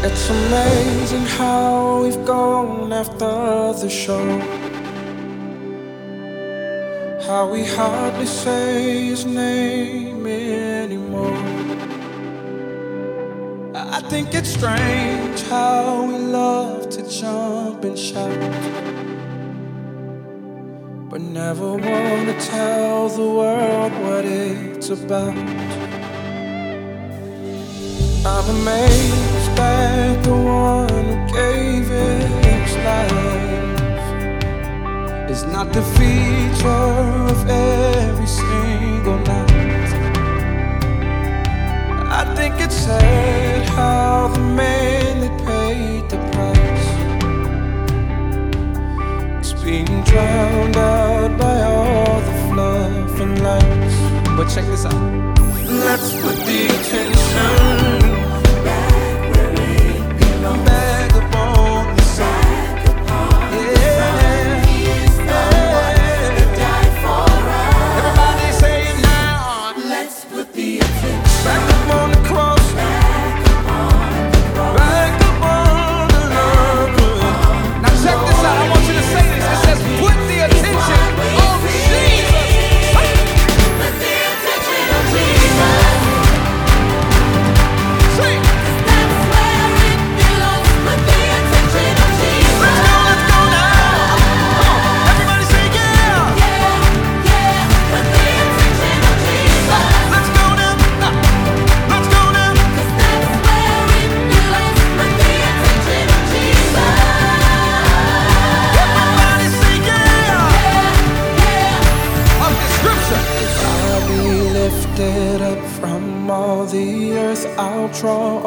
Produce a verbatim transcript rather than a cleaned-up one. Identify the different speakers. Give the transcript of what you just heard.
Speaker 1: It's amazing how we've gone after the show, how we hardly say his name anymore. I think it's strange how we love to jump and shout, but never want to tell the world what it's about. I'm amazed that the one who gave his life is not the feature of every single night. I think it's sad how the man that paid the price is being drowned out by all the fluff and lights. But check this out. Let's put the attention back where it belongs. Back up on the side. Yeah. He is the one that died for us. Everybody say it now. Let's put the attention back up on the cross. Back up on the cross. Back up on the love. Now check this out. I want you to say this. It says put the attention on Jesus. Put the attention on Jesus. Up from all the earth, I'll draw